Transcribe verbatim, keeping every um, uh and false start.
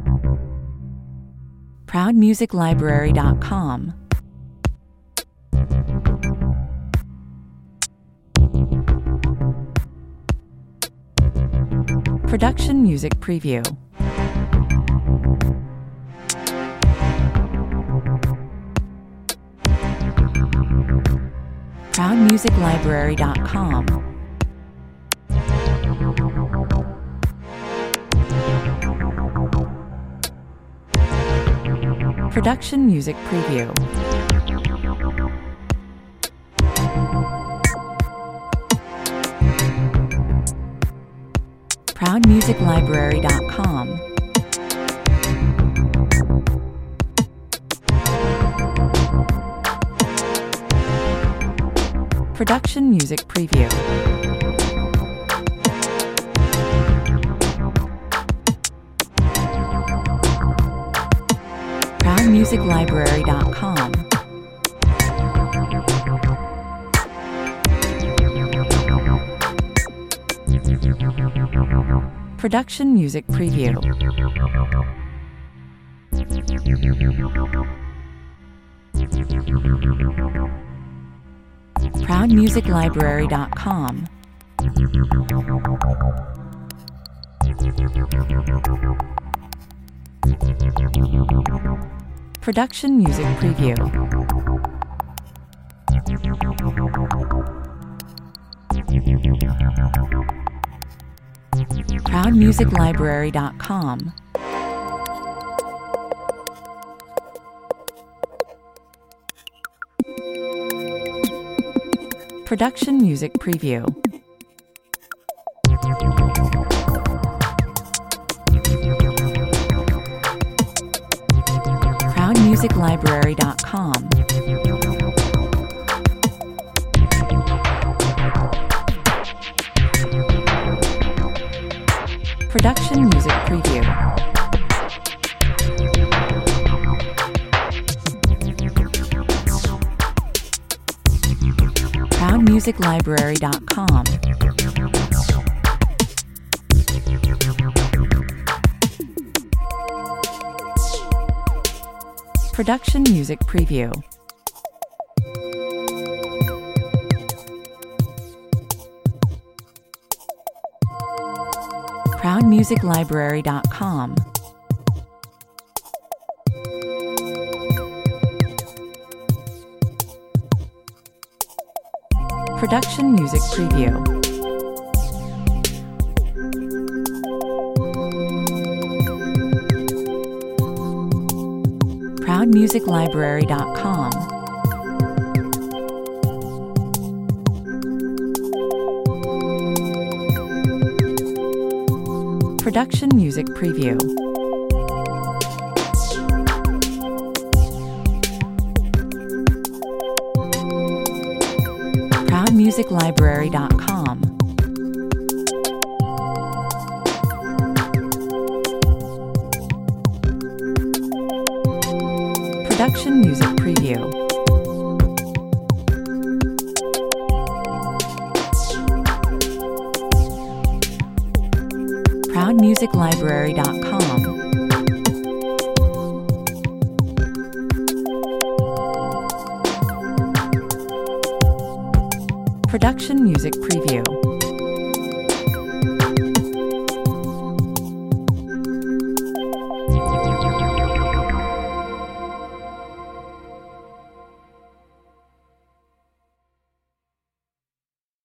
proud music library dot com. Production Music Preview. proud music library dot com. Production Music Preview. proud music library dot com. Production Music Preview. proud music library dot com. Production Music Preview. proud music library dot com. Production Music Preview. proud music library dot com. Production Music Preview. proud music library dot com. Production Music Preview. proud music library dot com. Production Music Preview. proud music library dot com. Production Music Preview. proud music library dot com. Production Music Preview. proud music library dot com. Production Music Preview. proud music library dot com. Production Music Preview.